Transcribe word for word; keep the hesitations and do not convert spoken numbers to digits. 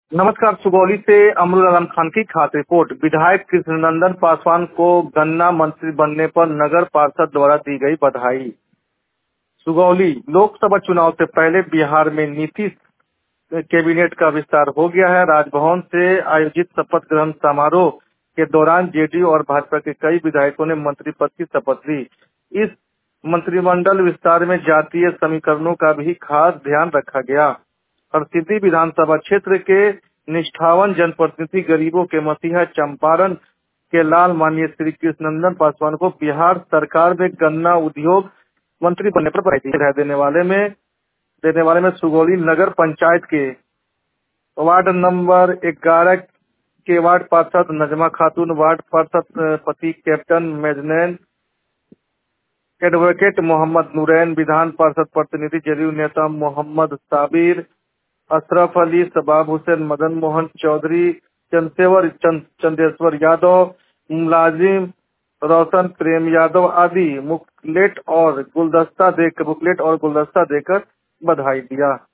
नमस्कार। सुगौली से अमरुल आलम खान की खास रिपोर्ट। विधायक कृष्णनंदन पासवान को गन्ना मंत्री बनने पर नगर पार्षद द्वारा दी गई बधाई। सुगौली लोकसभा चुनाव से पहले बिहार में नीतीश कैबिनेट का विस्तार हो गया है। राजभवन से आयोजित शपथ ग्रहण समारोह के दौरान जेडीयू और भाजपा के कई विधायकों ने मंत्री पद की शपथ ली। इस मंत्रिमंडल विस्तार में जातीय समीकरणों का भी खास ध्यान रखा गया। हरसिद्धि विधानसभा क्षेत्र के निष्ठावान जनप्रतिनिधि, गरीबों के मसीहा, चंपारण के लाल माननीय श्री कृष्णनंदन पासवान को बिहार सरकार में गन्ना उद्योग मंत्री बनने पर बधाई दी। देने वाले में देने वाले में सुगौली नगर पंचायत के वार्ड नंबर ग्यारह के वार्ड पार्षद नजमा खातून, वार्ड पार्षद पति कैप्टन मेजनैन, एडवोकेट मोहम्मद नूरैन, विधान पार्षद प्रतिनिधि जदयू नेता मोहम्मद साबिर, अशरफ अली, शबाब हुसैन, मदन मोहन चौधरी, चंदेश्वर चंद, चंदेश्वर यादव, मुलाजिम रोशन, प्रेम यादव आदि मुकलेट और गुलदस्ता देकर बुकलेट और गुलदस्ता देकर बधाई दिया।